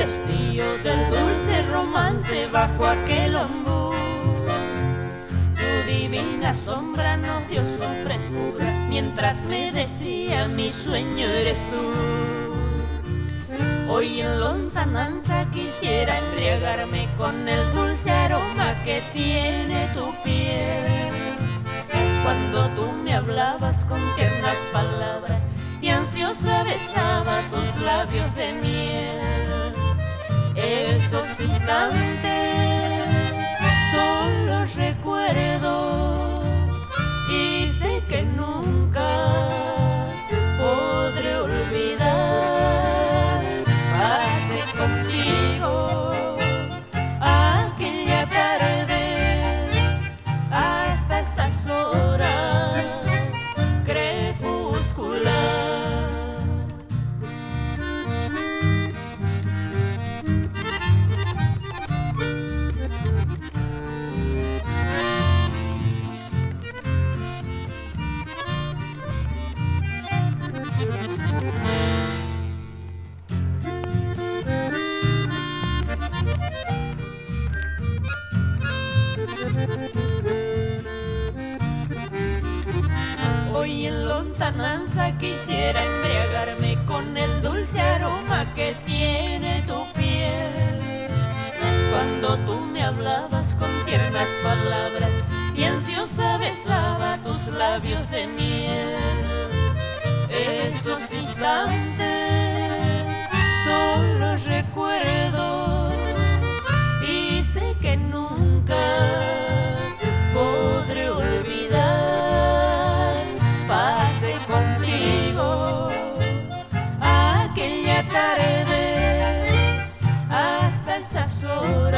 estío del dulce romance bajo aquel ombú. Su divina sombra nos dio su frescura mientras me decía mi sueño eres tú. Hoy en lontananza quisiera embriagarme con el dulce aroma que tiene tu piel. Cuando tú me hablabas con tiernas palabras y ansiosa besaba tus labios de miel. Esos instantes son los recuerdos y sé que nunca podré olvidar. Pasé contigo aquella tarde hasta esas horas crepuscular. Hoy en lontananza quisiera embriagarme con el dulce aroma que tiene tu piel. Cuando tú me hablabas con tiernas palabras y ansiosa besaba tus labios de miel. Esos instantes son los recuerdos y sé que nunca podré olvidar. Pasé contigo aquella tarde hasta esas horas